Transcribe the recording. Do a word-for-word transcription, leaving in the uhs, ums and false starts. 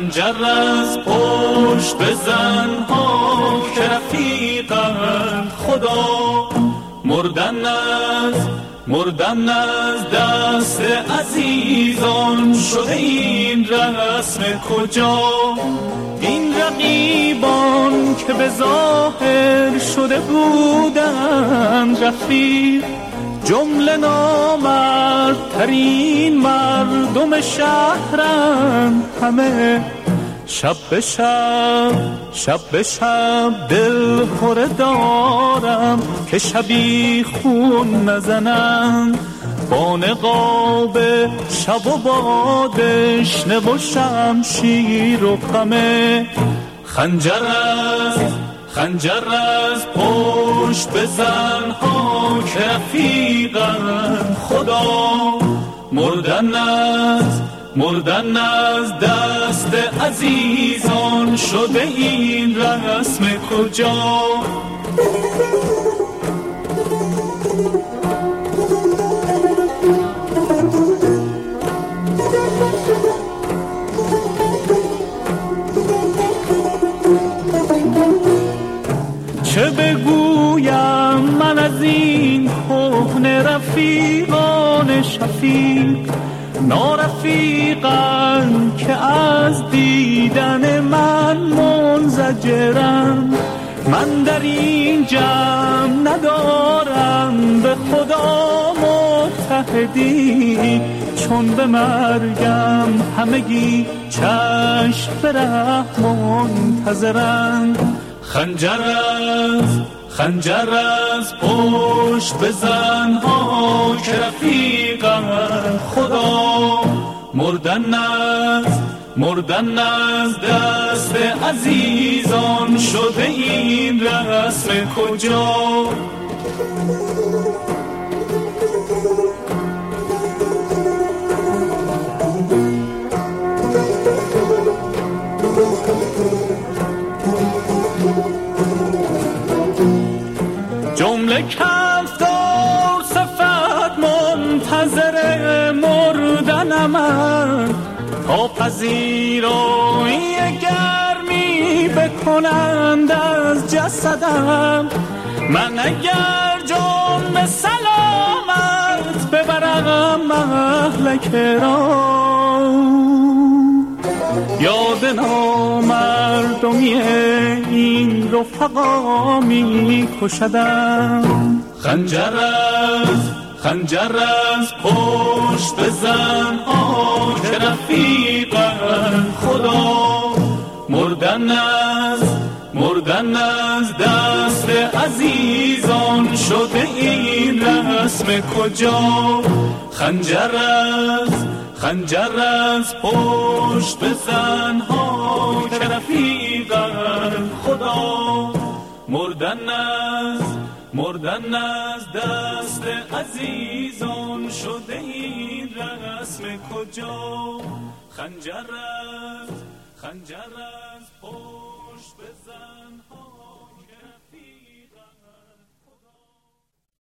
خنجر از پشت بزن ها که رفیقم خدا، مردن از مردن از دست عزیزان شده این رسم کجا. این رقیبان که به ظاهر شده بودند رفیق، جمله نامردترین مردم شهرند همه. شب به شب شب به شب دل خوره دارم که شبی خون نزنم، با نقاب شب و با دشنه و شمشیر و خمه. خنجر از خنجر از پشت بزن ها که رفیقم خدا، مردن از مردن از دست عزیزان شده این رسم کجا. چه بگویم من از این کهنه رفیقان شفیق، نارفیقان که از دیدن من منزجرم. من در این جمع ندارم به خدا متحدی، چون به مرگم همگی چشم به رحم منتظرند. خنجر از خنجر از پشت بزن ها که رفیقم خدا، مردن از مردن از دست عزیزان شده این رسم کجا. جمله کفتار صفت منتظر مردنم، تا پذیرایی گرمی بکنند از جسدم. من اگر جان به سلامت ببرم مهلک را، یاد نامردمی این رفقا می کشدم. خنجر از خنجر از پشت بزن ها که رفیقم خدا، مردن از مردن از دست عزیزان شده این رسم کجا. خنجر از خنجر از پشت بزن ها که رفیقم خدا، مردن از مردن از دست عزیزان شده این رسم کجا. خنجر از خنجر از پشت بزن